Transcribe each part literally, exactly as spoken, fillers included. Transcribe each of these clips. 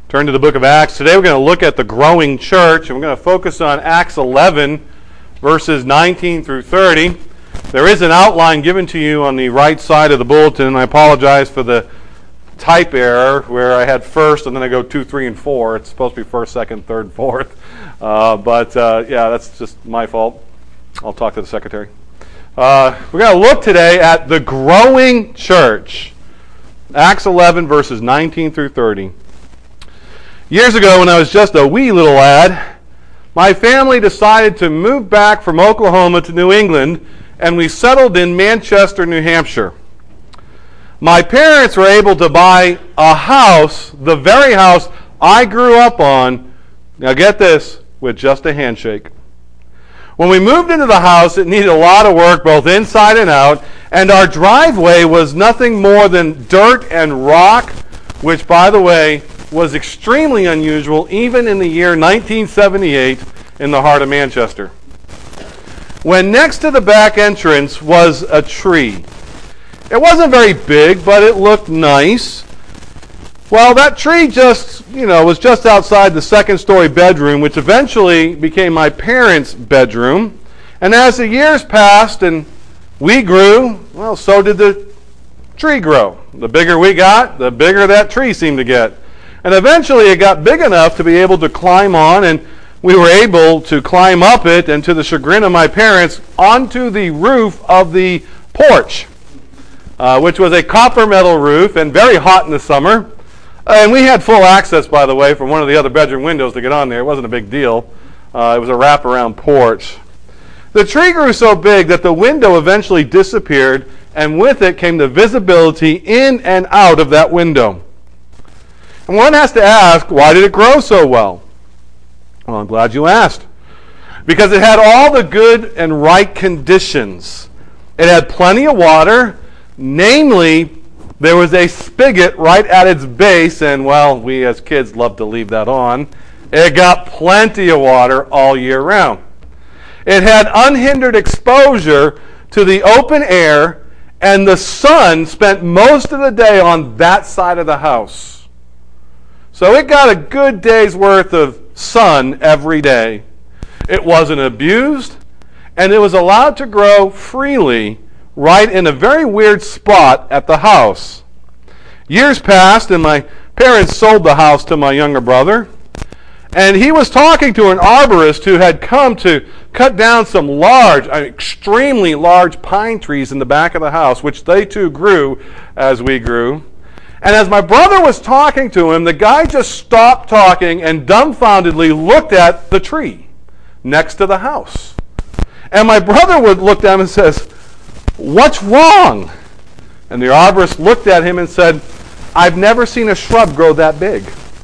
Turn to the book of Acts. Today we're going to look at the growing church, and we're going to focus on Acts eleven, verses nineteen through thirty. There is an outline given to you on the right side of the bulletin, and I apologize for the type error where I had first and then I go two, three, and four. It's supposed to be first, second, third, fourth. Uh, but uh, yeah, that's just my fault. I'll talk to the secretary. Uh, we're going to look today at the growing church. Acts eleven, verses nineteen through thirty. Years ago, when I was just a wee little lad, my family decided to move back from Oklahoma to New England, and we settled in Manchester, New Hampshire. My parents were able to buy a house, the very house I grew up on, now get this, with just a handshake. When we moved into the house, it needed a lot of work, both inside and out, and our driveway was nothing more than dirt and rock, which, by the way, was extremely unusual even in the year nineteen seventy-eight in the heart of Manchester. When next to the back entrance was a tree. It wasn't very big, but it looked nice. Well, that tree just, you know, was just outside the second story bedroom, which eventually became my parents' bedroom. And as the years passed and we grew, well, so did the tree grow. The bigger we got, the bigger that tree seemed to get. And eventually it got big enough to be able to climb on, and we were able to climb up it, and to the chagrin of my parents, onto the roof of the porch, uh, which was a copper metal roof and very hot in the summer. And we had full access, by the way, from one of the other bedroom windows to get on there. It wasn't a big deal. Uh, it was a wraparound porch. The tree grew so big that the window eventually disappeared, and with it came the visibility in and out of that window. And one has to ask, why did it grow so well? Well, I'm glad you asked. Because it had all the good and right conditions. It had plenty of water, namely, there was a spigot right at its base, and, well, we as kids love to leave that on. It got plenty of water all year round. It had unhindered exposure to the open air, and the sun spent most of the day on that side of the house. So it got a good day's worth of sun every day. It wasn't abused, and it was allowed to grow freely right in a very weird spot at the house. Years passed, and my parents sold the house to my younger brother, and he was talking to an arborist who had come to cut down some large, extremely large pine trees in the back of the house, which they too grew as we grew. And as my brother was talking to him, the guy just stopped talking and dumbfoundedly looked at the tree next to the house. And my brother would look down and says, "What's wrong?" And the arborist looked at him and said, "I've never seen a shrub grow that big."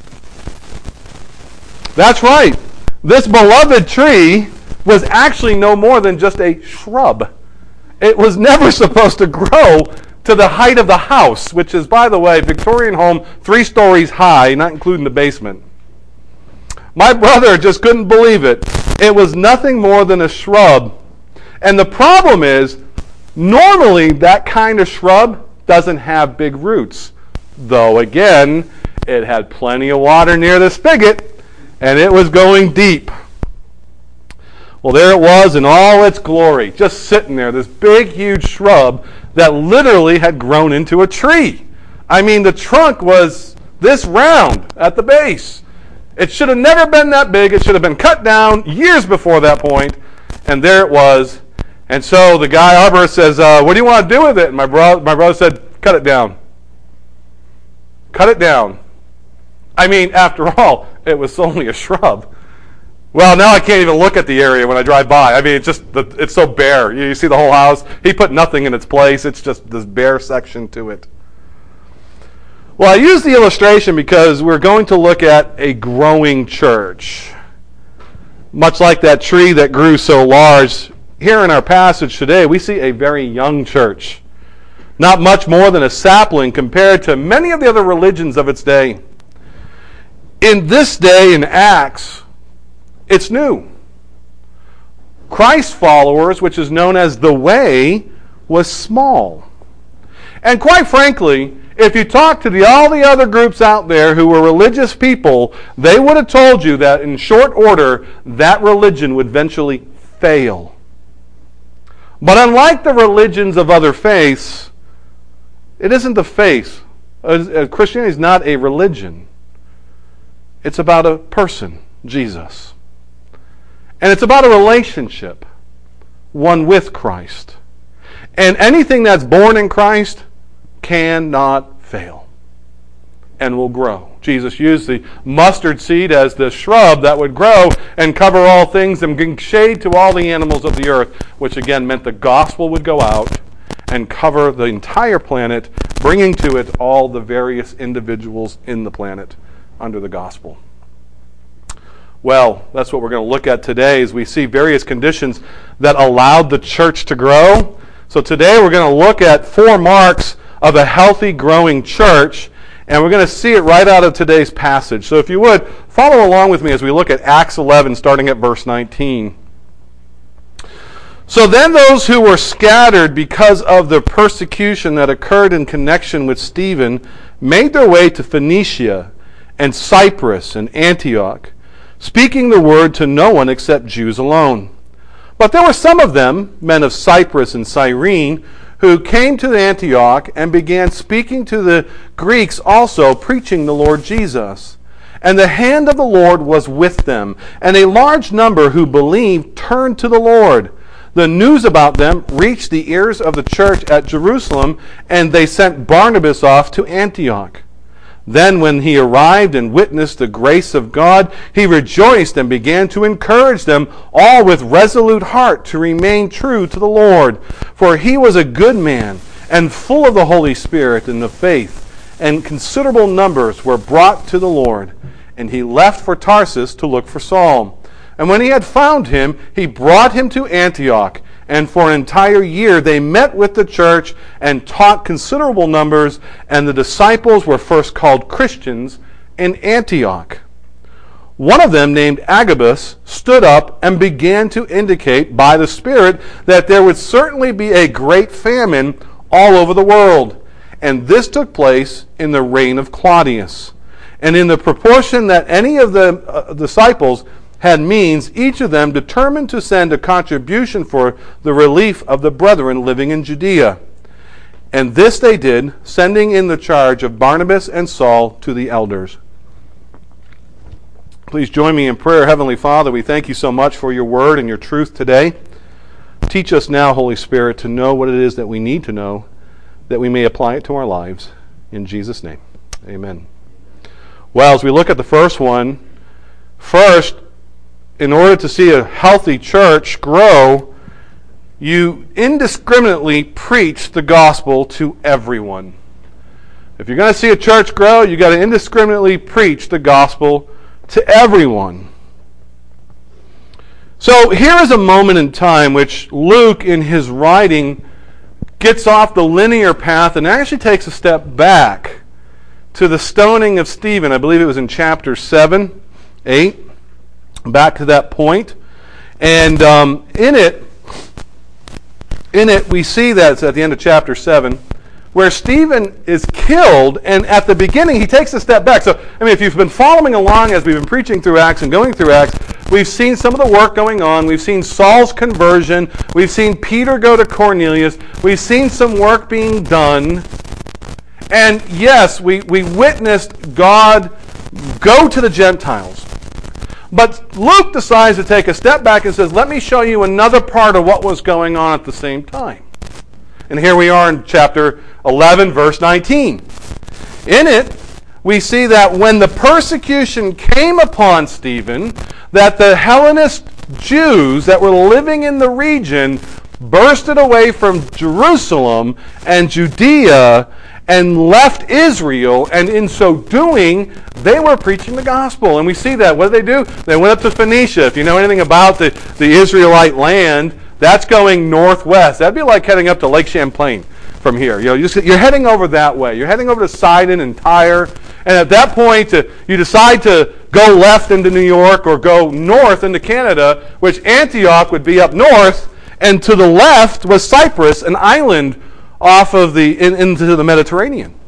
That's right. This beloved tree was actually no more than just a shrub. It was never supposed to grow to the height of the house, which is, by the way, Victorian home, three stories high, not including the basement. My brother just couldn't believe it. It was nothing more than a shrub. And the problem is, normally that kind of shrub doesn't have big roots. Though, again, it had plenty of water near the spigot, and it was going deep. Well, there it was in all its glory, just sitting there, this big, huge shrub that literally had grown into a tree. I mean, the trunk was this round at the base. It should have never been that big. It should have been cut down years before that point, and there it was. And so the guy, arborist, says, uh, what do you want to do with it? And my, bro- my brother said, cut it down. Cut it down. I mean, after all, it was only a shrub. Well, now I can't even look at the area when I drive by. I mean, it's just, the, it's so bare. You, you see the whole house. He put nothing in its place. It's just this bare section to it. Well, I use the illustration because we're going to look at a growing church. Much like that tree that grew so large, here in our passage today, we see a very young church. Not much more than a sapling compared to many of the other religions of its day. In this day, in Acts, it's new. Christ's followers, which is known as the Way, was small. And quite frankly, If you talk to the, all the other groups out there who were religious people, they would have told you that in short order, that religion would eventually fail. But unlike the religions of other faiths, it isn't the faith. Christianity is not a religion. It's about a person, Jesus. And it's about a relationship, one with Christ. And anything that's born in Christ cannot fail and will grow. Jesus used the mustard seed as the shrub that would grow and cover all things and bring shade to all the animals of the earth, which again meant the gospel would go out and cover the entire planet, bringing to it all the various individuals in the planet under the gospel. Well, that's what we're going to look at today as we see various conditions that allowed the church to grow. So today we're going to look at four marks of a healthy, growing church, and we're going to see it right out of today's passage. So if you would, follow along with me as we look at Acts eleven, starting at verse nineteen. So then those who were scattered because of the persecution that occurred in connection with Stephen made their way to Phoenicia and Cyprus and Antioch, speaking the word to no one except Jews alone. But there were some of them, men of Cyprus and Cyrene, who came to Antioch and began speaking to the Greeks also, preaching the Lord Jesus. And the hand of the Lord was with them, and a large number who believed turned to the Lord. The news about them reached the ears of the church at Jerusalem, and they sent Barnabas off to Antioch. Then when he arrived and witnessed the grace of God, he rejoiced and began to encourage them all with resolute heart to remain true to the Lord. For he was a good man and full of the Holy Spirit and the faith, and considerable numbers were brought to the Lord. And he left for Tarsus to look for Saul. And when he had found him, he brought him to Antioch. And for an entire year they met with the church and taught considerable numbers, and the disciples were first called Christians in Antioch. One of them, named Agabus, stood up and began to indicate by the Spirit that there would certainly be a great famine all over the world. And this took place in the reign of Claudius. And in the proportion that any of the uh, disciples had means, each of them determined to send a contribution for the relief of the brethren living in Judea. And this they did, sending in the charge of Barnabas and Saul to the elders. Please join me in prayer. Heavenly Father, we thank you so much for your word and your truth today. Teach us now, Holy Spirit, to know what it is that we need to know, that we may apply it to our lives. In Jesus' name, amen. Well, as we look at the first one, first, in order to see a healthy church grow, you indiscriminately preach the gospel to everyone. If you're going to see a church grow, you've got to indiscriminately preach the gospel to everyone. So here is a moment in time which Luke, in his writing, gets off the linear path and actually takes a step back to the stoning of Stephen. I believe it was in chapter seven, eight. Back to that point. And um, in it, in it we see that it's at the end of chapter seven, where Stephen is killed, and at the beginning he takes a step back. So, I mean, if you've been following along as we've been preaching through Acts and going through Acts, we've seen some of the work going on. We've seen Saul's conversion. We've seen Peter go to Cornelius. We've seen some work being done. And yes, we, we witnessed God go to the Gentiles. But Luke decides to take a step back and says, let me show you another part of what was going on at the same time. And here we are in chapter eleven, verse nineteen. In it, we see that when the persecution came upon Stephen, that the Hellenist Jews that were living in the region bursted away from Jerusalem and Judea and left Israel, and in so doing, they were preaching the gospel. And we see that. What did they do? They went up to Phoenicia. If you know anything about the, the Israelite land, that's going northwest. That'd be like heading up to Lake Champlain from here. You know, you're heading over that way. You're heading over to Sidon and Tyre. And at that point, uh, you decide to go left into New York or go north into Canada, which Antioch would be up north, and to the left was Cyprus, an island off of the in, into the Mediterranean.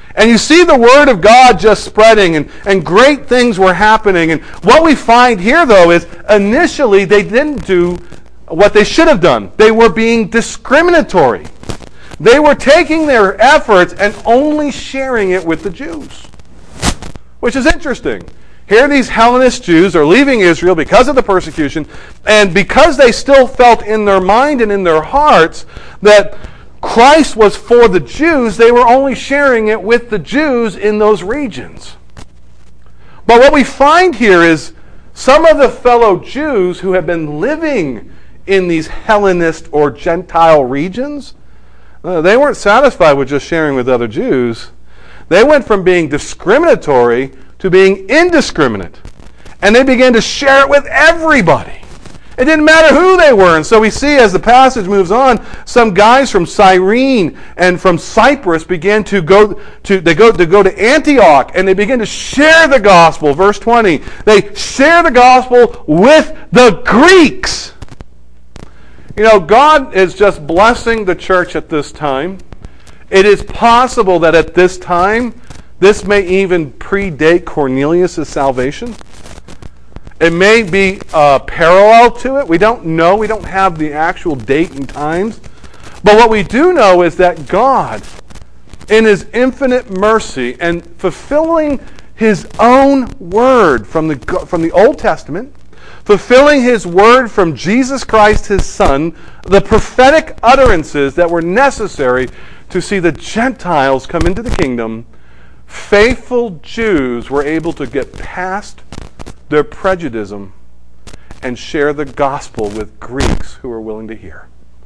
And you see the Word of God just spreading, and, and great things were happening. And what we find here, though, is initially they didn't do what they should have done. They were being discriminatory. They were taking their efforts and only sharing it with the Jews, which is interesting. Here these Hellenist Jews are leaving Israel because of the persecution, and because they still felt in their mind and in their hearts that Christ was for the Jews, they were only sharing it with the Jews in those regions. But what we find here is some of the fellow Jews who have been living in these Hellenist or Gentile regions, uh, they weren't satisfied with just sharing with other Jews. They went from being discriminatory to being indiscriminate. And they began to share it with everybody. It didn't matter who they were. And so we see as the passage moves on, some guys from Cyrene and from Cyprus began to go to they go to go to Antioch, and they begin to share the gospel. Verse twenty. They share the gospel with the Greeks. You know, God is just blessing the church at this time. It is possible that at this time, this may even predate Cornelius' salvation. It may be uh, parallel to it. We don't know. We don't have the actual date and times. But what we do know is that God, in His infinite mercy and fulfilling His own word from the, from the Old Testament, fulfilling His word from Jesus Christ, His Son, the prophetic utterances that were necessary to see the Gentiles come into the kingdom, faithful Jews were able to get past their prejudice and share the gospel with Greeks who were willing to hear.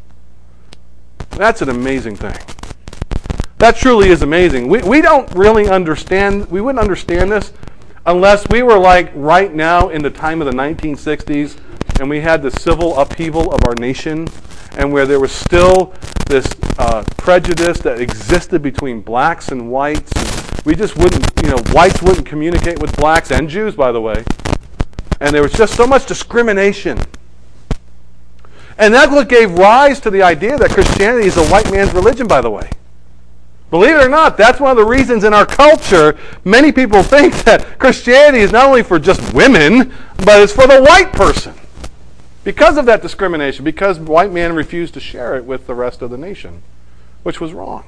That's an amazing thing. That truly is amazing. We, we don't really understand, we wouldn't understand this unless we were like right now in the time of the nineteen sixties and we had the civil upheaval of our nation, and where there was still this uh, prejudice that existed between blacks and whites. And we just wouldn't, you know, whites wouldn't communicate with blacks and Jews, by the way. And there was just so much discrimination. And that's what gave rise to the idea that Christianity is a white man's religion, by the way. Believe it or not, that's one of the reasons in our culture many people think that Christianity is not only for just women, but it's for the white person. Because of that discrimination, because white men refused to share it with the rest of the nation, which was wrong.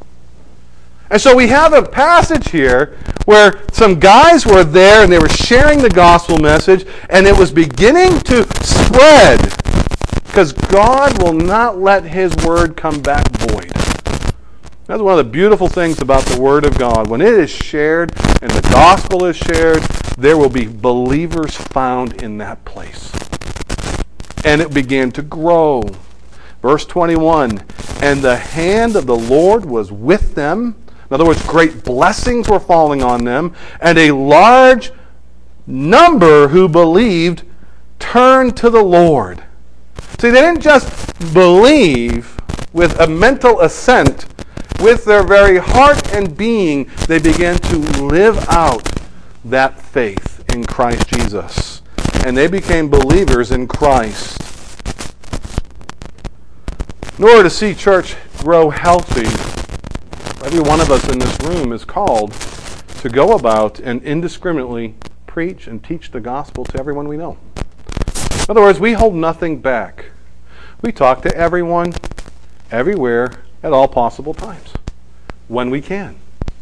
And so we have a passage here where some guys were there and they were sharing the gospel message, and it was beginning to spread, because God will not let His word come back void. That's one of the beautiful things about the Word of God. When it is shared and the gospel is shared, there will be believers found in that place. And it began to grow. Verse twenty-one, and the hand of the Lord was with them. In other words, great blessings were falling on them, and a large number who believed turned to the Lord. See, they didn't just believe with a mental assent. With their very heart and being, they began to live out that faith in Christ Jesus. And they became believers in Christ. In order to see church grow healthy, every one of us in this room is called to go about and indiscriminately preach and teach the gospel to everyone we know. In other words, we hold nothing back. We talk to everyone, everywhere, at all possible times, when we can.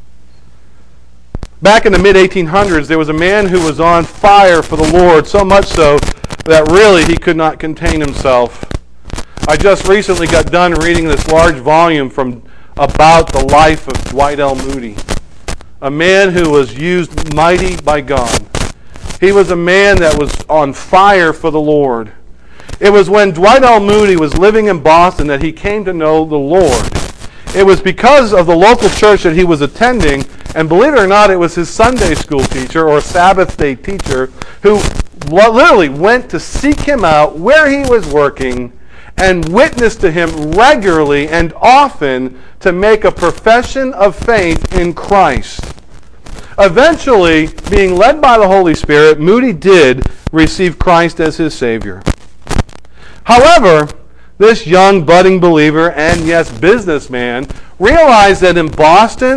Back in the mid eighteen hundreds, there was a man who was on fire for the Lord, so much so that really he could not contain himself. I just recently got done reading this large volume from about the life of Dwight L. Moody, a man who was used mighty by God. He was a man that was on fire for the Lord. It was when Dwight L. Moody was living in Boston that he came to know the Lord. It was because of the local church that he was attending, and believe it or not, it was his Sunday school teacher or Sabbath day teacher who literally went to seek him out where he was working and witnessed to him regularly and often to make a profession of faith in Christ. Eventually, being led by the Holy Spirit, Moody did receive Christ as his Savior. However, this young budding believer and, yes, businessman realized that in Boston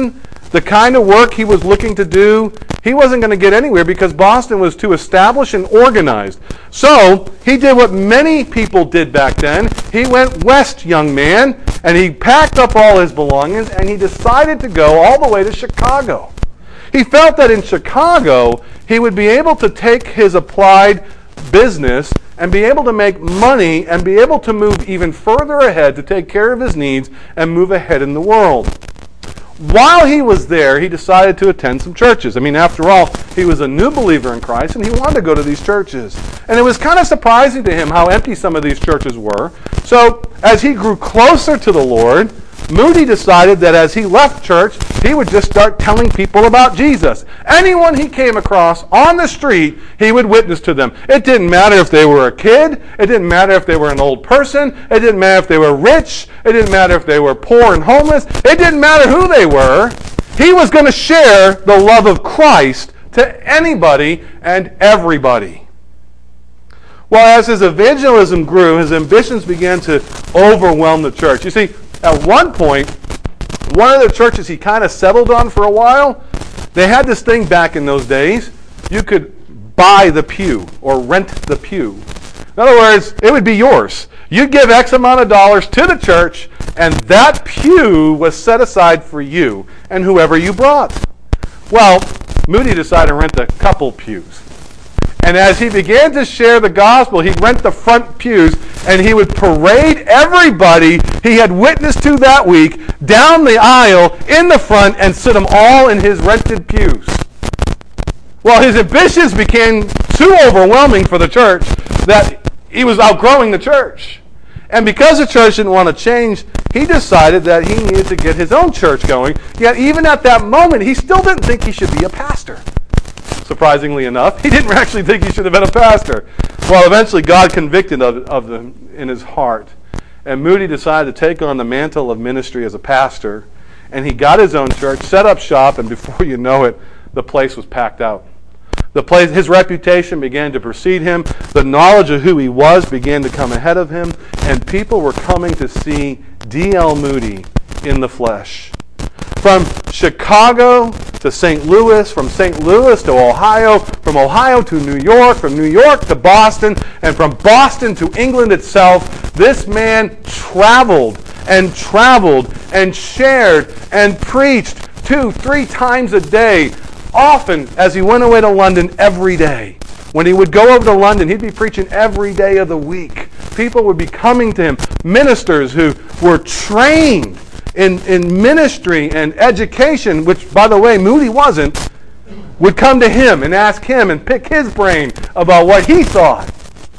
the kind of work he was looking to do, he wasn't going to get anywhere because Boston was too established and organized. So he did what many people did back then. He went west, young man, and he packed up all his belongings and he decided to go all the way to Chicago. He felt that in Chicago he would be able to take his applied business and be able to make money and be able to move even further ahead to take care of his needs and move ahead in the world. While he was there, he decided to attend some churches. I mean, after all, he was a new believer in Christ, and he wanted to go to these churches. And it was kind of surprising to him how empty some of these churches were. So, as he grew closer to the Lord, Moody decided that as he left church, he would just start telling people about Jesus. Anyone he came across on the street, he would witness to them. It didn't matter if they were a kid. It didn't matter if they were an old person. It didn't matter if they were rich. It didn't matter if they were poor and homeless. It didn't matter who they were. He was going to share the love of Christ to anybody and everybody. Well, as his evangelism grew, his ambitions began to overwhelm the church. You see, at one point, one of the churches he kind of settled on for a while, they had this thing back in those days. You could buy the pew or rent the pew. In other words, it would be yours. You'd give X amount of dollars to the church, and that pew was set aside for you and whoever you brought. Well, Moody decided to rent a couple pews. And as he began to share the gospel, he'd rent the front pews and he would parade everybody he had witnessed to that week down the aisle in the front and sit them all in his rented pews. Well, his ambitions became too overwhelming for the church that he was outgrowing the church. And because the church didn't want to change, he decided that he needed to get his own church going. Yet even at that moment, he still didn't think he should be a pastor. Surprisingly enough, he didn't actually think he should have been a pastor. Well, eventually God convicted of, of them in his heart. And Moody decided to take on the mantle of ministry as a pastor. And he got his own church, set up shop, and before you know it, the place was packed out. The place, his reputation began to precede him. The knowledge of who he was began to come ahead of him. And people were coming to see D L Moody in the flesh. From Chicago to Saint Louis, from Saint Louis to Ohio, from Ohio to New York, from New York to Boston, and from Boston to England itself, this man traveled and traveled and shared and preached two, three times a day, often as he went away to London every day. When he would go over to London, he'd be preaching every day of the week. People would be coming to him, ministers who were trained In, in ministry and education, which, by the way, Moody wasn't, would come to him and ask him and pick his brain about what he thought.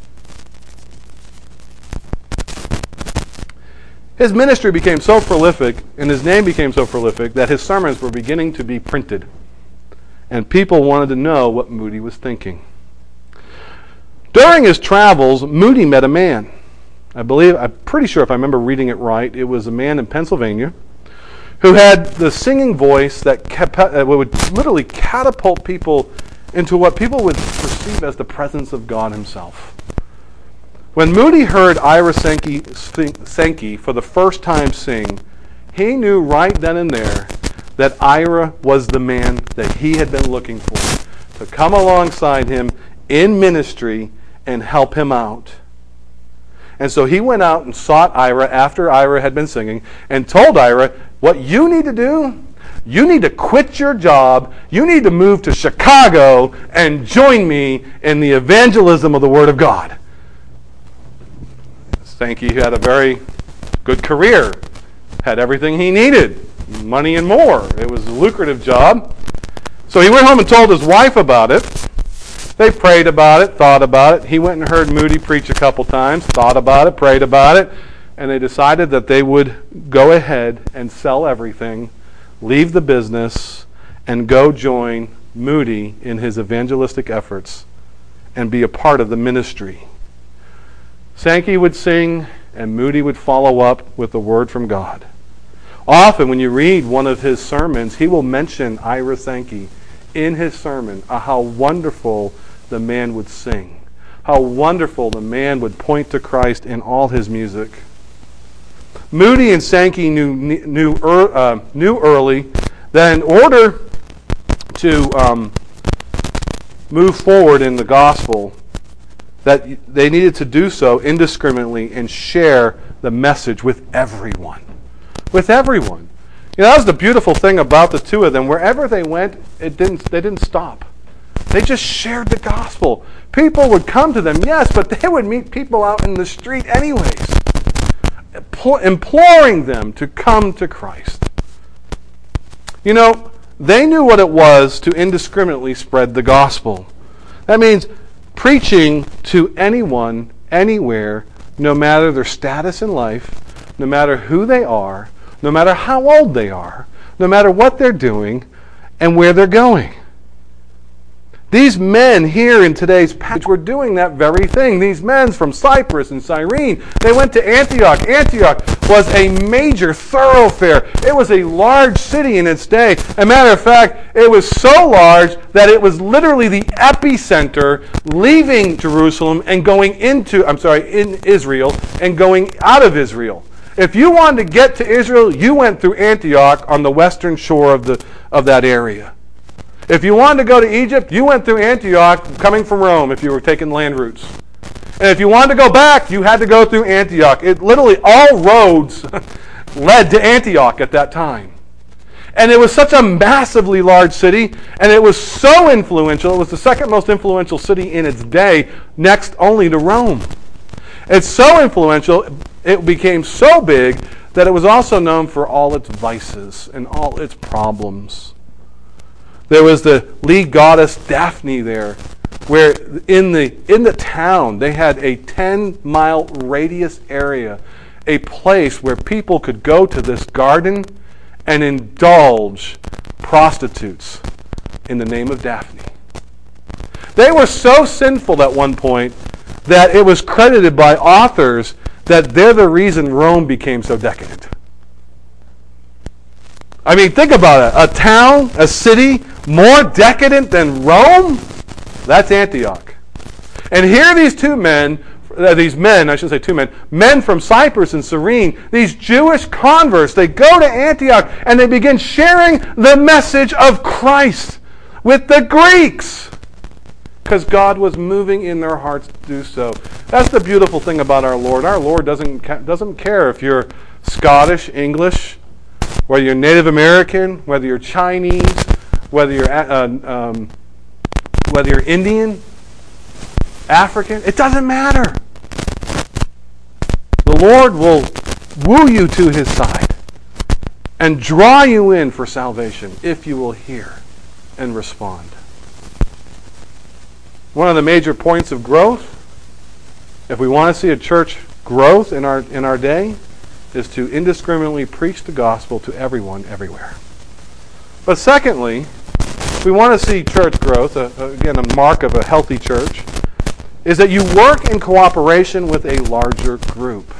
His ministry became so prolific and his name became so prolific that his sermons were beginning to be printed. And people wanted to know what Moody was thinking. During his travels, Moody met a man. I believe, I'm pretty sure if I remember reading it right, it was a man in Pennsylvania who had the singing voice that kept, uh, would literally catapult people into what people would perceive as the presence of God himself. When Moody heard Ira Sankey, Sankey for the first time sing, he knew right then and there that Ira was the man that he had been looking for, to come alongside him in ministry and help him out. And so he went out and sought Ira after Ira had been singing and told Ira, what you need to do, you need to quit your job, you need to move to Chicago and join me in the evangelism of the Word of God. Sankey had a very good career, had everything he needed, money and more. It was a lucrative job. So he went home and told his wife about it. They prayed about it, thought about it. He went and heard Moody preach a couple times, thought about it, prayed about it, and they decided that they would go ahead and sell everything, leave the business, and go join Moody in his evangelistic efforts and be a part of the ministry. Sankey would sing, and Moody would follow up with the word from God. Often when you read one of his sermons, he will mention Ira Sankey in his sermon, uh, how wonderful the man would sing, how wonderful the man would point to Christ in all his music. Moody and Sankey knew, knew, uh, knew early that in order to um, move forward in the gospel, that they needed to do so indiscriminately and share the message with everyone. With everyone. You know, that was the beautiful thing about the two of them. Wherever they went, it didn't. They didn't stop. They just shared the gospel. People would come to them, yes, but they would meet people out in the street anyways, imploring them to come to Christ. You know, they knew what it was to indiscriminately spread the gospel. That means preaching to anyone, anywhere, no matter their status in life, no matter who they are, no matter how old they are, no matter what they're doing, and where they're going. These men here in today's passage were doing that very thing. These men from Cyprus and Cyrene, they went to Antioch. Antioch was a major thoroughfare. It was a large city in its day. As a matter of fact, it was so large that it was literally the epicenter, leaving Jerusalem and going into, I'm sorry, in Israel and going out of Israel. If you wanted to get to Israel, you went through Antioch on the western shore of the of that area. If you wanted to go to Egypt, you went through Antioch coming from Rome if you were taking land routes. And if you wanted to go back, you had to go through Antioch. It literally, all roads led to Antioch at that time. And it was such a massively large city, and it was so influential. It was the second most influential city in its day, next only to Rome. It's so influential, it became so big that it was also known for all its vices and all its problems. There was the lead goddess Daphne there, where in the in the town they had a ten-mile radius area, a place where people could go to this garden and indulge prostitutes in the name of Daphne. They were so sinful at one point that it was credited by authors that they're the reason Rome became so decadent. I mean, think about it. A town, a city, more decadent than Rome? That's Antioch. And here these two men, uh, these men, I should say two men, men from Cyprus and Cyrene, these Jewish converts, they go to Antioch and they begin sharing the message of Christ with the Greeks, because God was moving in their hearts to do so. That's the beautiful thing about our Lord. Our Lord doesn't doesn't care if you're Scottish, English, whether you're Native American, whether you're Chinese, whether you're uh, um, whether you're Indian, African. It doesn't matter. The Lord will woo you to His side and draw you in for salvation if you will hear and respond. One of the major points of growth, if we want to see a church growth in our in our day, is to indiscriminately preach the gospel to everyone, everywhere. But secondly, if we want to see church growth, uh, again, a mark of a healthy church, is that you work in cooperation with a larger group.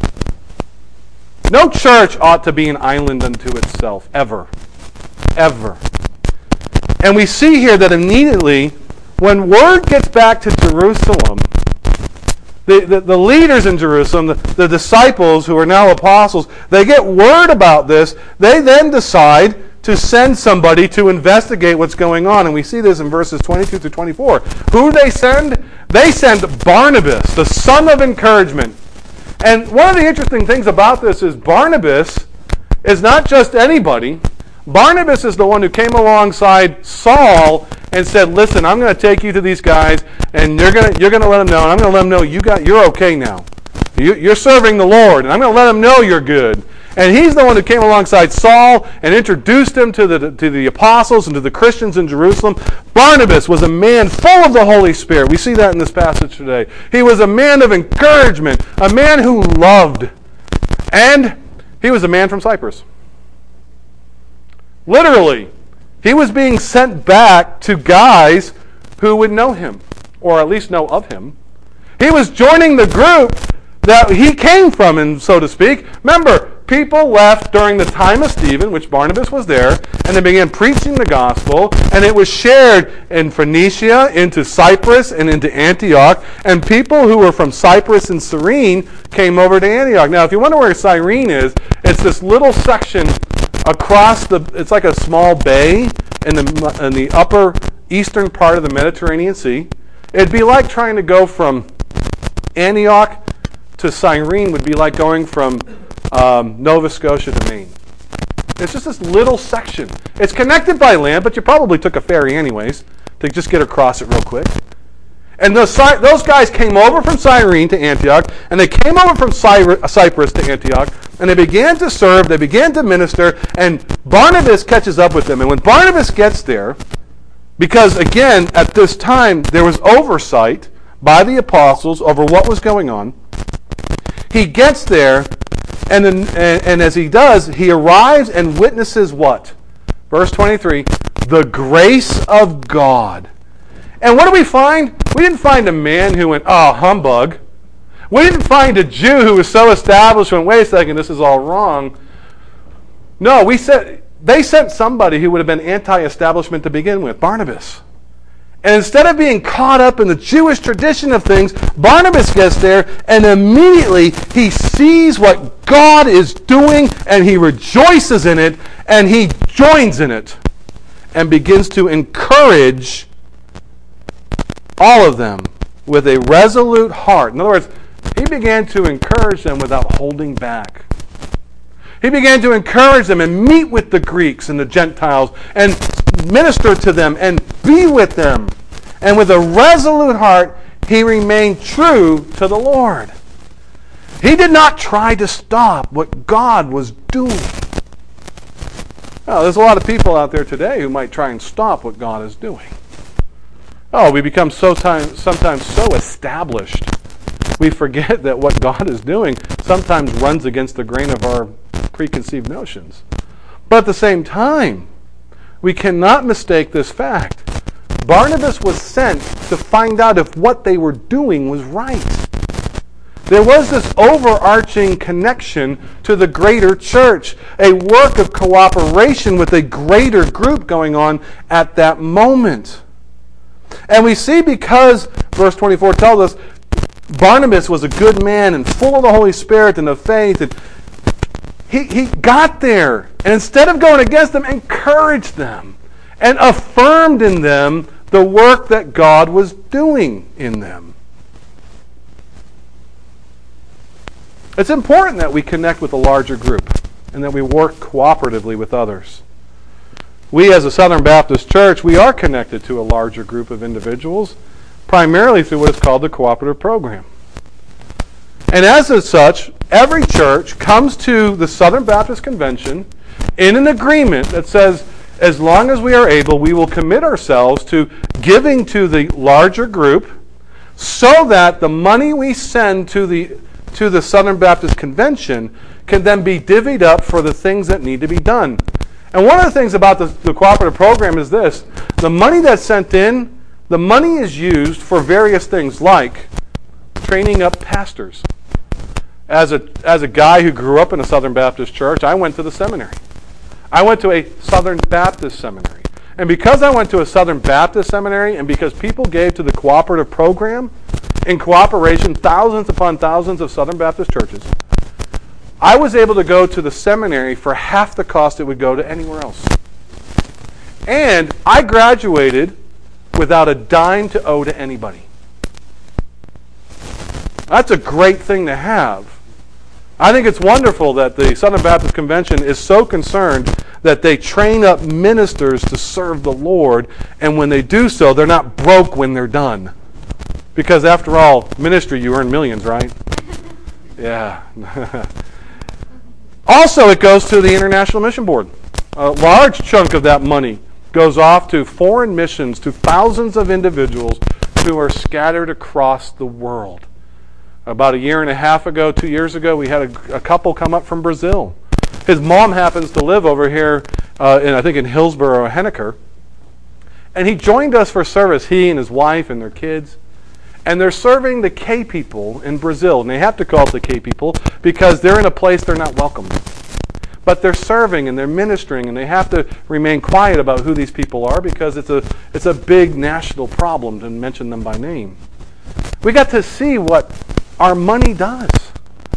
No church ought to be an island unto itself, ever. Ever. And we see here that immediately, when word gets back to Jerusalem, the, the, the leaders in Jerusalem, the, the disciples who are now apostles, they get word about this. They then decide to send somebody to investigate what's going on. And we see this in verses twenty-two through twenty-four. Who do they send? They send Barnabas, the son of encouragement. And one of the interesting things about this is Barnabas is not just anybody. Barnabas is the one who came alongside Saul and said, listen, I'm going to take you to these guys, and you're going to you're going to let them know, and I'm going to let them know you got you're okay now. You, you're serving the Lord, and I'm going to let them know you're good. And he's the one who came alongside Saul and introduced him to the to the apostles and to the Christians in Jerusalem. Barnabas was a man full of the Holy Spirit. We see that in this passage today. He was a man of encouragement, a man who loved, and he was a man from Cyprus. Literally, he was being sent back to guys who would know him, or at least know of him. He was joining the group that he came from, and so to speak. Remember, people left during the time of Stephen, which Barnabas was there, and they began preaching the gospel, and it was shared in Phoenicia, into Cyprus, and into Antioch, and people who were from Cyprus and Cyrene came over to Antioch. Now, if you wonder where Cyrene is, it's this little section across the, it's like a small bay in the, in the upper eastern part of the Mediterranean Sea. It'd be like trying to go from Antioch to Cyrene would be like going from um, Nova Scotia to Maine. It's just this little section. It's connected by land, but you probably took a ferry anyways to just get across it real quick. And those, those guys came over from Cyrene to Antioch, and they came over from Cyprus to Antioch, and they began to serve, they began to minister, and Barnabas catches up with them. And when Barnabas gets there, because again, at this time, there was oversight by the apostles over what was going on, he gets there, and, then, and, and as he does, he arrives and witnesses what? Verse twenty-three, the grace of God. And what do we find? We didn't find a man who went, oh, humbug. We didn't find a Jew who was so established and went, wait a second, this is all wrong. No, we said they sent somebody who would have been anti-establishment to begin with, Barnabas. And instead of being caught up in the Jewish tradition of things, Barnabas gets there and immediately he sees what God is doing and he rejoices in it and he joins in it and begins to encourage all of them with a resolute heart. In other words, he began to encourage them without holding back. He began to encourage them and meet with the Greeks and the Gentiles and minister to them and be with them. And with a resolute heart, he remained true to the Lord. He did not try to stop what God was doing. Now, there's a lot of people out there today who might try and stop what God is doing. Oh, we become so time, sometimes so established, we forget that what God is doing sometimes runs against the grain of our preconceived notions. But at the same time, we cannot mistake this fact. Barnabas was sent to find out if what they were doing was right. There was this overarching connection to the greater church, a work of cooperation with a greater group going on at that moment. And we see because, verse twenty-four tells us, Barnabas was a good man and full of the Holy Spirit and of faith. And he, he got there, and instead of going against them, encouraged them and affirmed in them the work that God was doing in them. It's important that we connect with a larger group and that we work cooperatively with others. We as a Southern Baptist Church, we are connected to a larger group of individuals, primarily through what is called the Cooperative Program. And as such, every church comes to the Southern Baptist Convention in an agreement that says, as long as we are able, we will commit ourselves to giving to the larger group so that the money we send to the, to the Southern Baptist Convention can then be divvied up for the things that need to be done. And one of the things about the, the cooperative program is this. The money that's sent in, the money is used for various things like training up pastors. As a, as a guy who grew up in a Southern Baptist church, I went to the seminary. I went to a Southern Baptist seminary. And because I went to a Southern Baptist seminary and because people gave to the cooperative program, in cooperation, thousands upon thousands of Southern Baptist churches, I was able to go to the seminary for half the cost it would go to anywhere else. And I graduated without a dime to owe to anybody. That's a great thing to have. I think it's wonderful that the Southern Baptist Convention is so concerned that they train up ministers to serve the Lord, and when they do so, they're not broke when they're done. Because after all, ministry, you earn millions, right? Yeah. Also, it goes to the International Mission Board. A large chunk of that money goes off to foreign missions to thousands of individuals who are scattered across the world. About a year and a half ago, two years ago, we had a, a couple come up from Brazil. His mom happens to live over here, uh, in I think in Hillsborough or Henniker. And he joined us for service, he and his wife and their kids. And they're serving the K people in Brazil. And they have to call it the K people because they're in a place they're not welcome. But they're serving and they're ministering, and they have to remain quiet about who these people are because it's a, it's a big national problem to mention them by name. We got to see what our money does.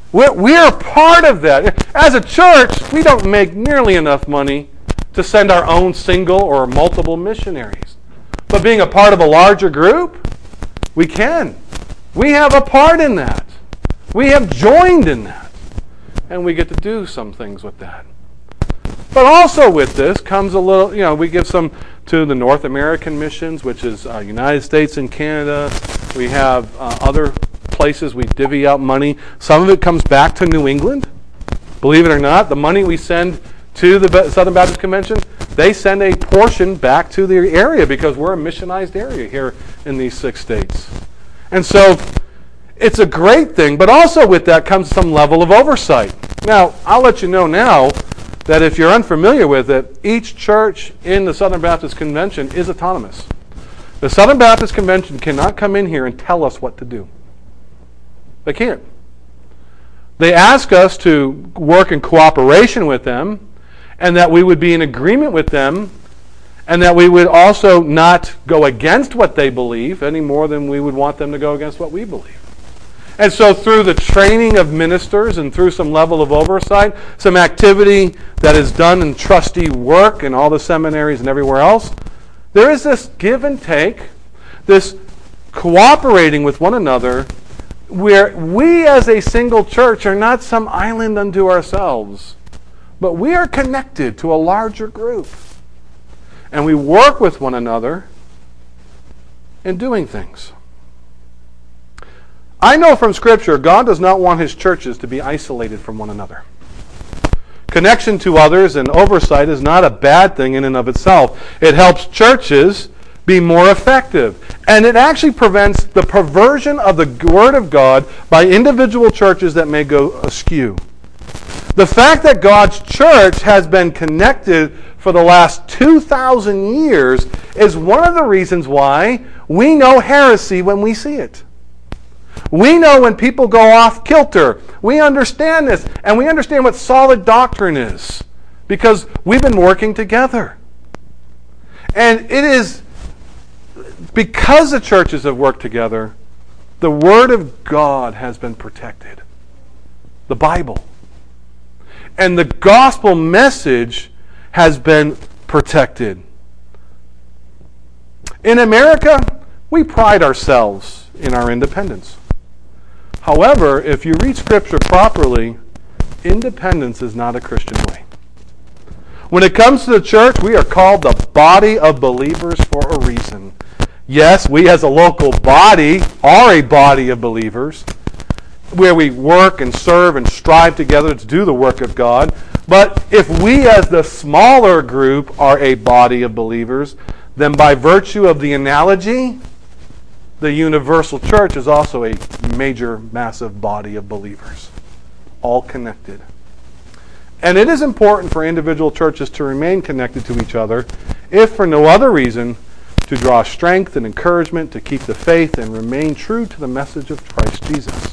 We're, we're part of that. As a church, we don't make nearly enough money to send our own single or multiple missionaries. But being a part of a larger group, we can. We have a part in that. We have joined in that. And we get to do some things with that. But also with this comes a little, you know, we give some to the North American missions, which is uh, United States and Canada. We have uh, other places we divvy out money. Some of it comes back to New England. Believe it or not, the money we send to the Southern Baptist Convention, they send a portion back to the area because we're a missionized area here in these six states. And so it's a great thing, but also with that comes some level of oversight. Now, I'll let you know now that if you're unfamiliar with it, each church in the Southern Baptist Convention is autonomous. The Southern Baptist Convention cannot come in here and tell us what to do. They can't. They ask us to work in cooperation with them, and that we would be in agreement with them, and that we would also not go against what they believe any more than we would want them to go against what we believe. And so through the training of ministers and through some level of oversight, some activity that is done in trustee work in all the seminaries and everywhere else, there is this give and take, this cooperating with one another, where we as a single church are not some island unto ourselves, but we are connected to a larger group. And we work with one another in doing things. I know from Scripture, God does not want His churches to be isolated from one another. Connection to others and oversight is not a bad thing in and of itself. It helps churches be more effective. And it actually prevents the perversion of the Word of God by individual churches that may go askew. The fact that God's church has been connected for the last two thousand years is one of the reasons why we know heresy when we see it. We know when people go off kilter. We understand this, and we understand what solid doctrine is because we've been working together. And it is because the churches have worked together, the Word of God has been protected. The Bible. And the gospel message has been protected. In America, we pride ourselves in our independence. However, if you read Scripture properly, independence is not a Christian way. When it comes to the church, we are called the body of believers for a reason. Yes, we as a local body are a body of believers, where we work and serve and strive together to do the work of God. But if we as the smaller group are a body of believers, then by virtue of the analogy, the universal church is also a major, massive body of believers, all connected. And it is important for individual churches to remain connected to each other, if for no other reason, to draw strength and encouragement, to keep the faith and remain true to the message of Christ Jesus.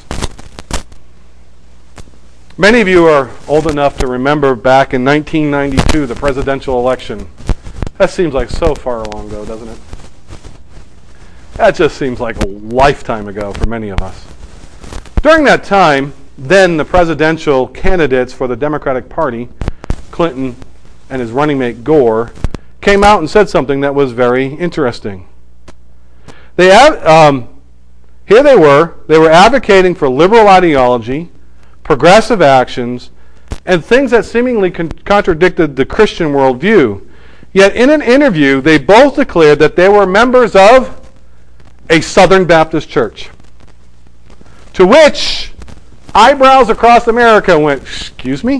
Many of you are old enough to remember back in nineteen ninety-two, the presidential election. That seems like so far long ago, doesn't it? That just seems like a lifetime ago for many of us. During that time, then the presidential candidates for the Democratic Party, Clinton and his running mate Gore, came out and said something that was very interesting. They um, here they were, they were advocating for liberal ideology, progressive actions, and things that seemingly con- contradicted the Christian worldview. Yet in an interview, they both declared that they were members of a Southern Baptist church. To which eyebrows across America went, excuse me?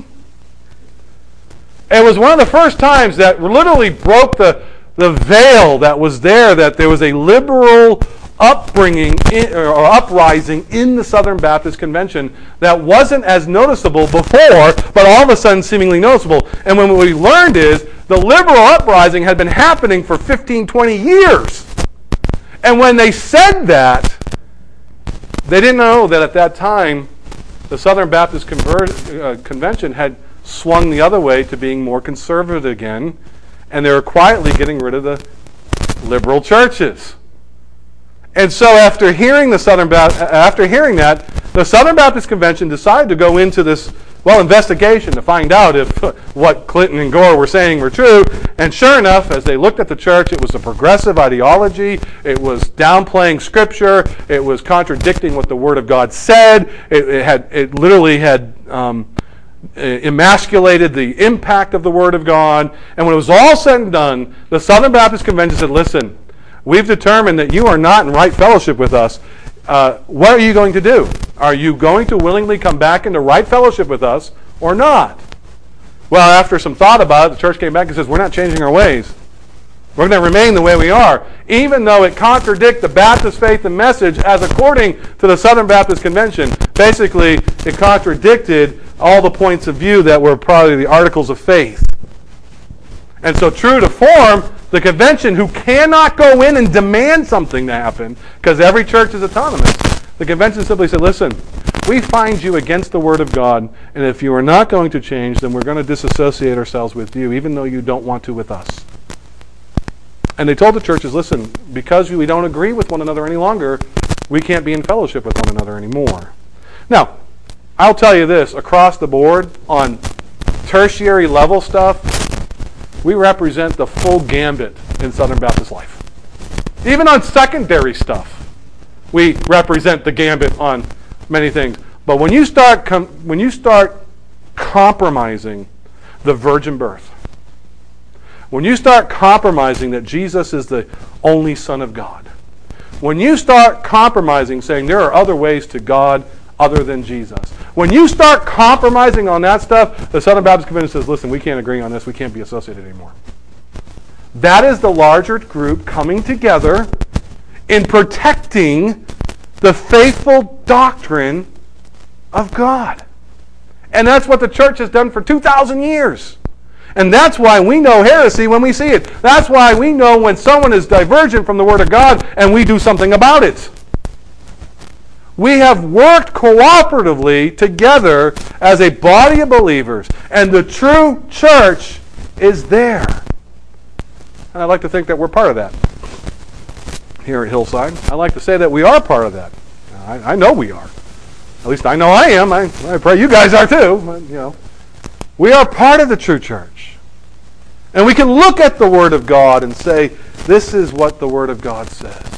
It was one of the first times that literally broke the, the veil that was there, that there was a liberal upbringing in, or uprising in the Southern Baptist Convention that wasn't as noticeable before, but all of a sudden seemingly noticeable. And when what we learned is the liberal uprising had been happening for fifteen, twenty years. And when they said that, they didn't know that at that time the Southern Baptist Convert, uh, Convention had swung the other way to being more conservative again, and they were quietly getting rid of the liberal churches. And so after hearing the Southern ba- after hearing that, the Southern Baptist Convention decided to go into this, well, investigation to find out if what Clinton and Gore were saying were true. And sure enough, as they looked at the church, it was a progressive ideology. It was downplaying Scripture. It was contradicting what the Word of God said. It, it had, it literally had um, emasculated the impact of the Word of God. And when it was all said and done, the Southern Baptist Convention said, listen, we've determined that you are not in right fellowship with us. Uh, what are you going to do? Are you going to willingly come back into right fellowship with us or not? Well, after some thought about it, the church came back and says, we're not changing our ways. We're going to remain the way we are, even though it contradicts the Baptist faith and message as according to the Southern Baptist Convention. Basically, it contradicted all the points of view that were probably the articles of faith. And so true to form, the convention, who cannot go in and demand something to happen, because every church is autonomous, the convention simply said, listen, we find you against the Word of God, and if you are not going to change, then we're going to disassociate ourselves with you, even though you don't want to with us. And they told the churches, listen, because we don't agree with one another any longer, we can't be in fellowship with one another anymore. Now, I'll tell you this, across the board, on tertiary level stuff, we represent the full gambit in Southern Baptist life. Even on secondary stuff, we represent the gambit on many things. But when you start com- when you start compromising the virgin birth, when you start compromising that Jesus is the only Son of God, when you start compromising saying there are other ways to God other than Jesus, when you start compromising on that stuff, the Southern Baptist Convention says, listen, we can't agree on this, we can't be associated anymore. That is the larger group coming together in protecting the faithful doctrine of God. And that's what the church has done for two thousand years. And that's why we know heresy when we see it. That's why we know when someone is divergent from the Word of God and we do something about it. We have worked cooperatively together as a body of believers, and the true church is there. And I'd like to think that we're part of that here at Hillside. I like to say that we are part of that. I, I know we are. At least I know I am. I, I pray you guys are too. But, you know, we are part of the true church. And we can look at the Word of God and say, this is what the Word of God says.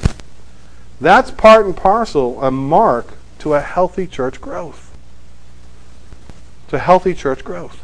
That's part and parcel, a mark to a healthy church growth. To healthy church growth.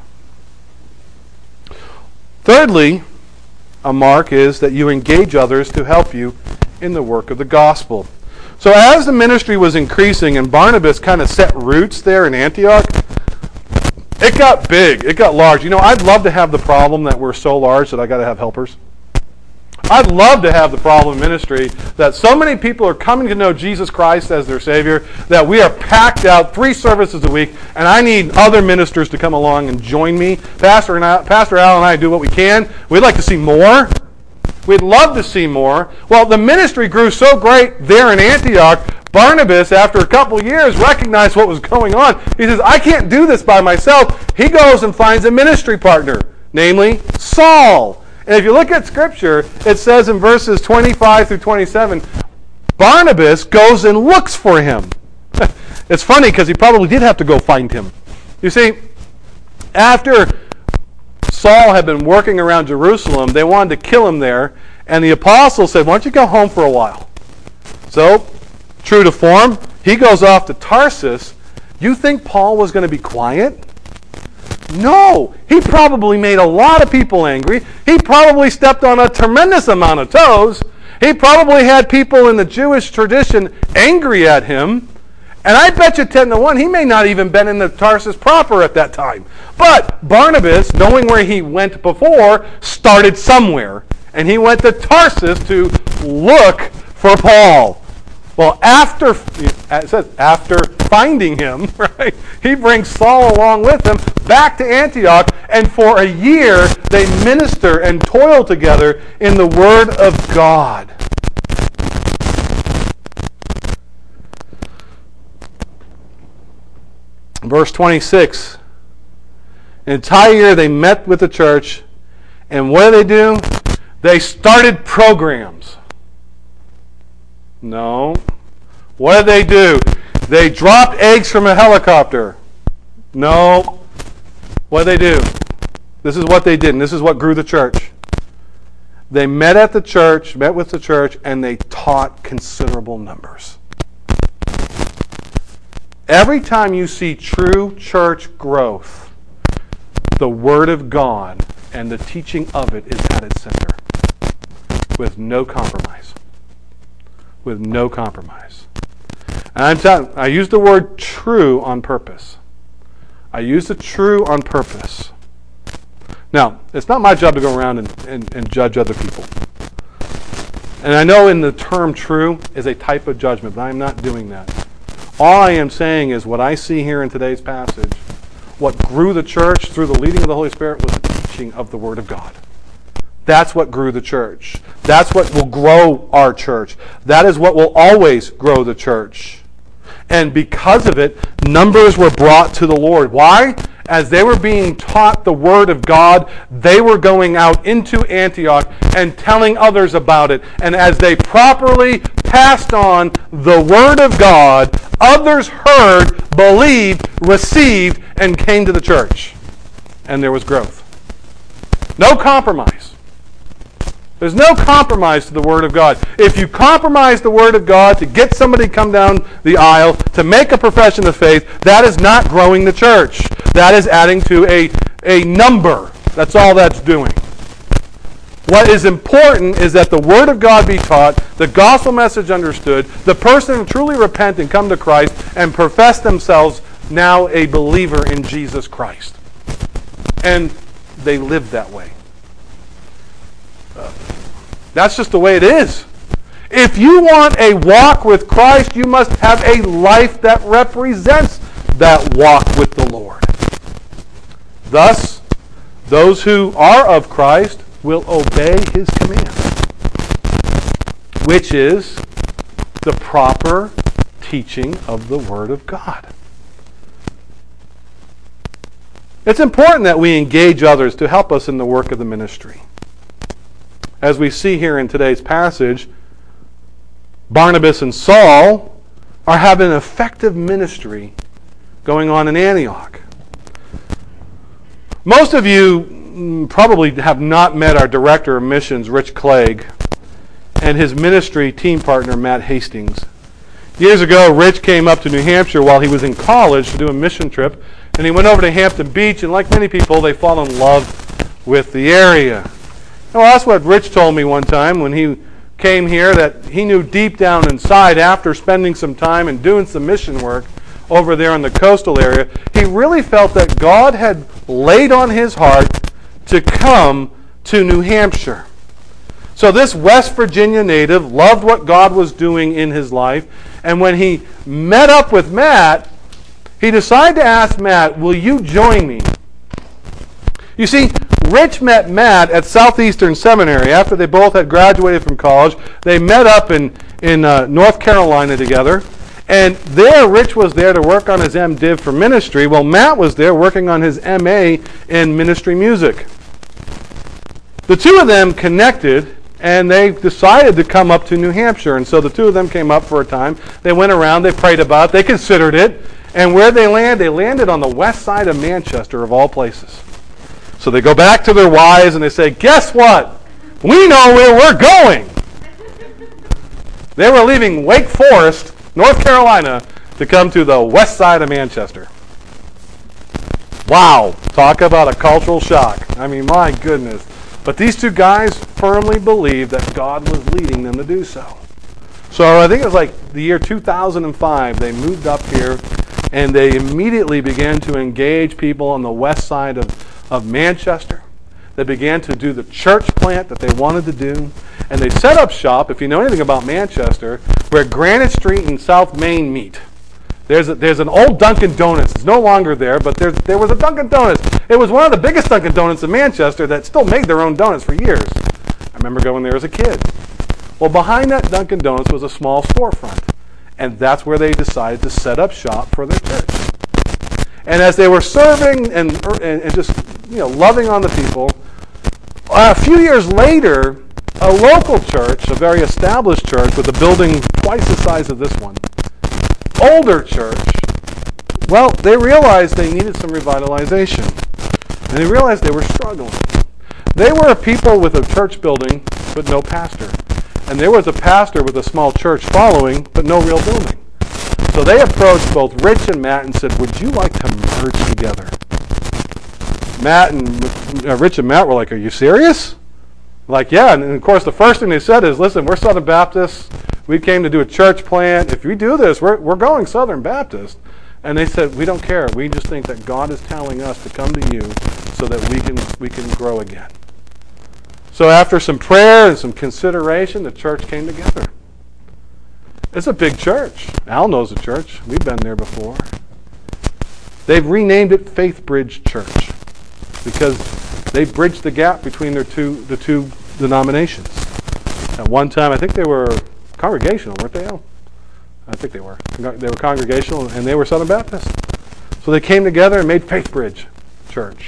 Thirdly, a mark is that you engage others to help you in the work of the gospel. So as the ministry was increasing and Barnabas kind of set roots there in Antioch, it got big, it got large. You know, I'd love to have the problem that we're so large that I got to have helpers. I'd love to have the problem in ministry that so many people are coming to know Jesus Christ as their Savior that we are packed out three services a week, and I need other ministers to come along and join me. Pastor and I, Pastor Al and I do what we can. We'd like to see more. We'd love to see more. Well, the ministry grew so great there in Antioch, Barnabas, after a couple of years, recognized what was going on. He says, I can't do this by myself. He goes and finds a ministry partner, namely Saul. And if you look at Scripture, it says in verses twenty-five through twenty-seven, Barnabas goes and looks for him. It's funny because he probably did have to go find him. You see, after Saul had been working around Jerusalem, they wanted to kill him there, and the apostle said, why don't you go home for a while? So, true to form, he goes off to Tarsus. You think Paul was going to be quiet? No, he probably made a lot of people angry. He probably stepped on a tremendous amount of toes. He probably had people in the Jewish tradition angry at him. And I bet you ten to one, he may not even been in the Tarsus proper at that time. But Barnabas, knowing where he went before, started somewhere. And he went to Tarsus to look for Paul. Well, after it says after finding him, right, he brings Saul along with him back to Antioch, and for a year they minister and toil together in the Word of God. Verse twenty-six. An entire year they met with the church, and what did they do? They started programs. No. What did they do? They dropped eggs from a helicopter. No. What did they do? This is what they did, and this is what grew the church. They met at the church, met with the church, and they taught considerable numbers. Every time you see true church growth, the Word of God and the teaching of it is at its center, with no compromise. With no compromise. And I'm telling, I use the word true on purpose. I use the true on purpose. Now, it's not my job to go around and, and, and judge other people. And I know in the term true is a type of judgment, but I'm not doing that. All I am saying is what I see here in today's passage, what grew the church through the leading of the Holy Spirit was the teaching of the Word of God. That's what grew the church. That's what will grow our church. That is what will always grow the church. And because of it, numbers were brought to the Lord. Why? As they were being taught the Word of God, they were going out into Antioch and telling others about it. And as they properly passed on the Word of God, others heard, believed, received, and came to the church. And there was growth. No compromise. There's no compromise to the Word of God. If you compromise the Word of God to get somebody to come down the aisle, to make a profession of faith, that is not growing the church. That is adding to a, a number. That's all that's doing. What is important is that the Word of God be taught, the gospel message understood, the person truly repent and come to Christ and profess themselves now a believer in Jesus Christ. And they live that way. Uh, that's just the way it is. If you want a walk with Christ, you must have a life that represents that walk with the Lord. Thus, those who are of Christ will obey His commands, which is the proper teaching of the Word of God. It's important that we engage others to help us in the work of the ministry. As we see here in today's passage, Barnabas and Saul are having an effective ministry going on in Antioch. Most of you probably have not met our director of missions, Rich Clegg, and his ministry team partner, Matt Hastings. Years ago, Rich came up to New Hampshire while he was in college to do a mission trip, and he went over to Hampton Beach, and like many people, they fall in love with the area. Well, that's what Rich told me one time when he came here, that he knew deep down inside, after spending some time and doing some mission work over there in the coastal area, he really felt that God had laid on his heart to come to New Hampshire. So this West Virginia native loved what God was doing in his life, and when he met up with Matt, he decided to ask Matt, will you join me? You see, Rich met Matt at Southeastern Seminary. After they both had graduated from college, they met up in, in uh, North Carolina together. And there, Rich was there to work on his MDiv for ministry, while Matt was there working on his M A in ministry music. The two of them connected, and they decided to come up to New Hampshire. And so the two of them came up for a time. They went around, they prayed about it, they considered it. And where they landed, they landed on the west side of Manchester, of all places. So they go back to their wives and they say, guess what? We know where we're going. They were leaving Wake Forest, North Carolina, to come to the west side of Manchester. Wow, talk about a cultural shock. I mean, my goodness. But these two guys firmly believed that God was leading them to do so. So I think it was like the year two thousand five, they moved up here and they immediately began to engage people on the west side of of Manchester. They began to do the church plant that they wanted to do. And they set up shop, if you know anything about Manchester, where Granite Street and South Main meet. There's a, there's an old Dunkin' Donuts. It's no longer there, but there, there was a Dunkin' Donuts. It was one of the biggest Dunkin' Donuts in Manchester that still made their own donuts for years. I remember going there as a kid. Well, behind that Dunkin' Donuts was a small storefront. And that's where they decided to set up shop for their church. And as they were serving and, and, and just, you know, loving on the people, a few years later, a local church, a very established church with a building twice the size of this one, older church, well, they realized they needed some revitalization. And they realized they were struggling. They were a people with a church building, but no pastor. And there was a pastor with a small church following, but no real building. So they approached both Rich and Matt and said, would you like to merge together? Matt and uh, Rich and Matt were like, are you serious? Like, yeah. And, and of course, the first thing they said is, listen, we're Southern Baptists. We came to do a church plant. If we do this, we're, we're going Southern Baptist. And they said, we don't care. We just think that God is telling us to come to you so that we can we can grow again. So after some prayer and some consideration, the church came together. It's a big church. Al knows the church. We've been there before. They've renamed it Faith Bridge Church because they bridged the gap between their two the two denominations. At one time, I think they were congregational, weren't they, Al? I think they were. They were congregational, and they were Southern Baptist. So they came together and made Faith Bridge Church.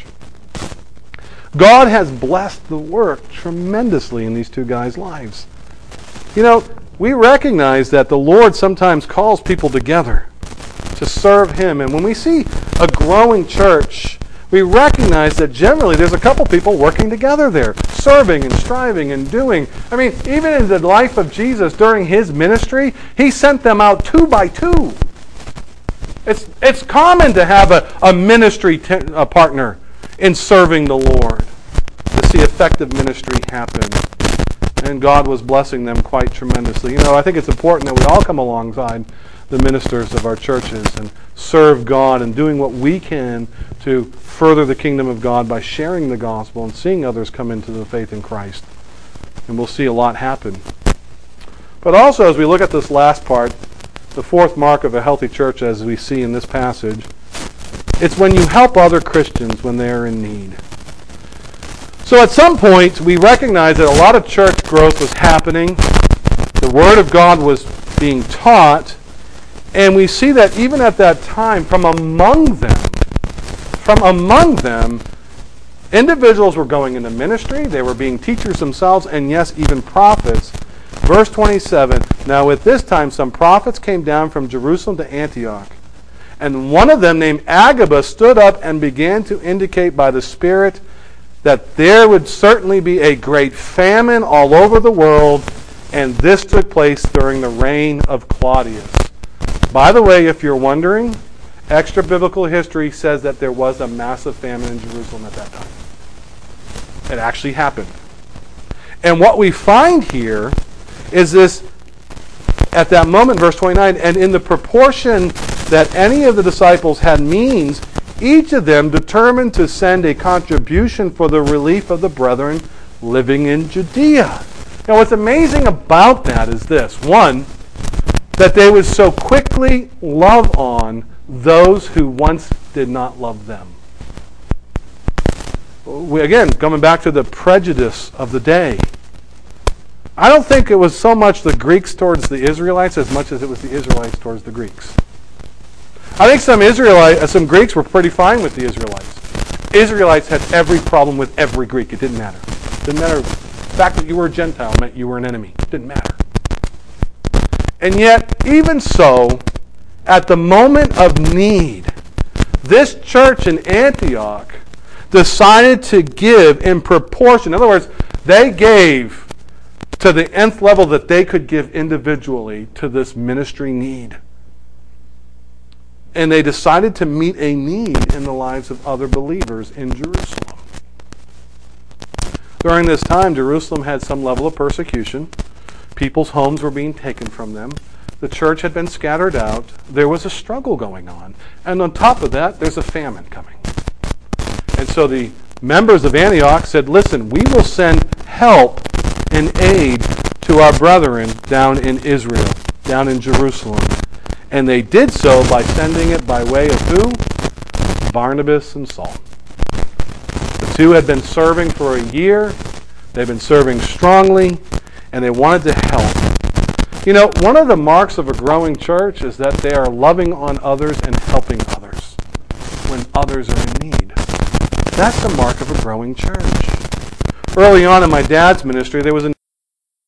God has blessed the work tremendously in these two guys' lives. You know, we recognize that the Lord sometimes calls people together to serve Him. And when we see a growing church, we recognize that generally there's a couple people working together there, serving and striving and doing. I mean, even in the life of Jesus during His ministry, He sent them out two by two. It's it's common to have a, a ministry t- a partner in serving the Lord, to see effective ministry happen. And God was blessing them quite tremendously. You know, I think it's important that we all come alongside the ministers of our churches and serve God and doing what we can to further the kingdom of God by sharing the gospel and seeing others come into the faith in Christ. And we'll see a lot happen. But also, as we look at this last part, the fourth mark of a healthy church, as we see in this passage, it's when you help other Christians when they are in need. So at some point, we recognize that a lot of church growth was happening. The Word of God was being taught. And we see that even at that time, from among them, from among them, individuals were going into ministry. They were being teachers themselves, and yes, even prophets. Verse twenty-seven, now at this time some prophets came down from Jerusalem to Antioch. And one of them, named Agabus, stood up and began to indicate by the Spirit that there would certainly be a great famine all over the world, and this took place during the reign of Claudius. By the way, if you're wondering, extra biblical history says that there was a massive famine in Jerusalem at that time. It actually happened. And what we find here is this, at that moment, verse twenty-nine, and in the proportion that any of the disciples had means, each of them determined to send a contribution for the relief of the brethren living in Judea. Now, what's amazing about that is this. One, that they would so quickly love on those who once did not love them. We, again, coming back to the prejudice of the day. I don't think it was so much the Greeks towards the Israelites as much as it was the Israelites towards the Greeks. I think some Israelite, some Greeks were pretty fine with the Israelites. Israelites had every problem with every Greek. It didn't matter. It didn't matter. The fact that you were a Gentile meant you were an enemy. It didn't matter. And yet, even so, at the moment of need, this church in Antioch decided to give in proportion. In other words, they gave to the nth level that they could give individually to this ministry need. And they decided to meet a need in the lives of other believers in Jerusalem. During this time, Jerusalem had some level of persecution. People's homes were being taken from them. The church had been scattered out. There was a struggle going on. And on top of that, there's a famine coming. And so the members of Antioch said, listen, we will send help and aid to our brethren down in Israel, down in Jerusalem. And they did so by sending it by way of who? Barnabas and Saul. The two had been serving for a year. They've been serving strongly, and they wanted to help. You know, one of the marks of a growing church is that they are loving on others and helping others when others are in need. That's the mark of a growing church. Early on in my dad's ministry, there was a